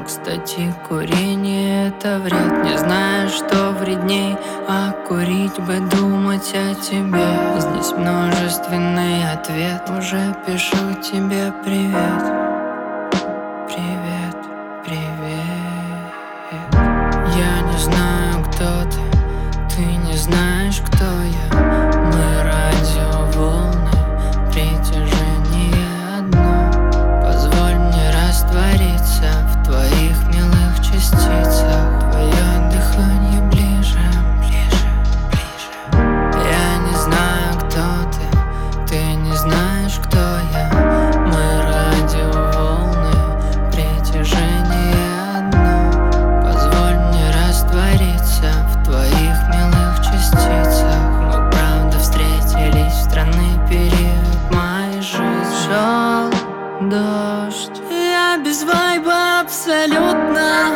кстати, курение — это вред. Не знаю, что вредней, а курить бы, думать о тебе. Здесь множественный ответ. Уже пишу тебе привет. Привет, привет. Я не знаю, кто ты не знаешь, кто я. Мы радиоволны, притяжение одно. Позволь мне раствориться в твоих милых частицах. Твое дыхание ближе, ближе, ближе. Я не знаю, кто ты не знаешь, кто я. Мы радиоволны, притяжение одно. Позволь мне раствориться в твоих милых частицах. Мы правда встретились в странный период моей жизни. Шел дождь, я без вайба абсолютно.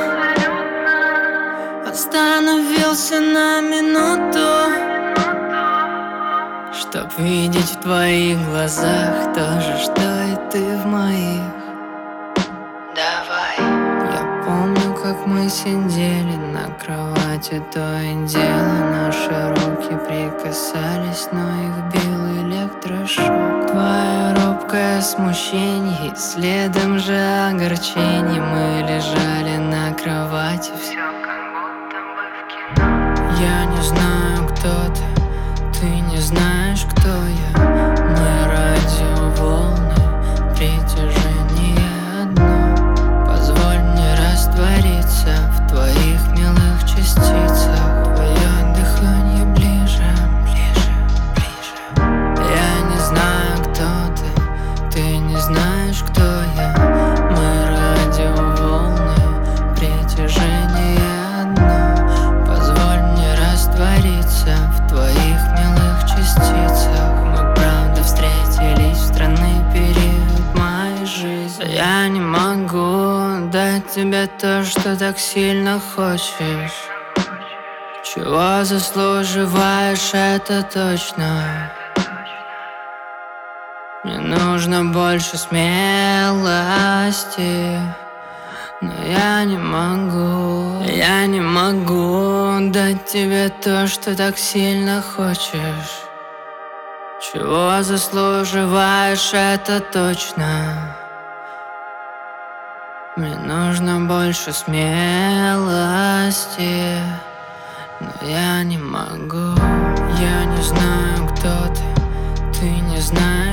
Остановился на минуту, чтоб видеть в твоих глазах то же, что и ты в моих. Давай. Я помню, как мы сидели на кровати, то и дело наши руки прикасались, но их бил электрошок. Твое робкое смущение, следом же огорчение. Мы лежали на кровати, все как будто бы в кино. Я не знаю, кто ты не знаешь, кто я. Мы радиоволны, притяжение одно. Позволь мне раствориться в твоих милых частицах. Твое дыхание ближе, ближе, ближе. Я не знаю, кто ты не знаешь, кто я. Мы радиоволны, притяжение одно. Позволь мне раствориться в твоих милых частицах. Мы правда встретились в странный период моей жизни. Я не могу дать тебе то, что так сильно хочешь. Чего заслуживаешь, это точно. Мне нужно больше смелости, но я не могу дать тебе то, что так сильно хочешь. Чего заслуживаешь, это точно. Мне нужно больше смелости, но я не могу. Я не знаю, кто ты не знаешь.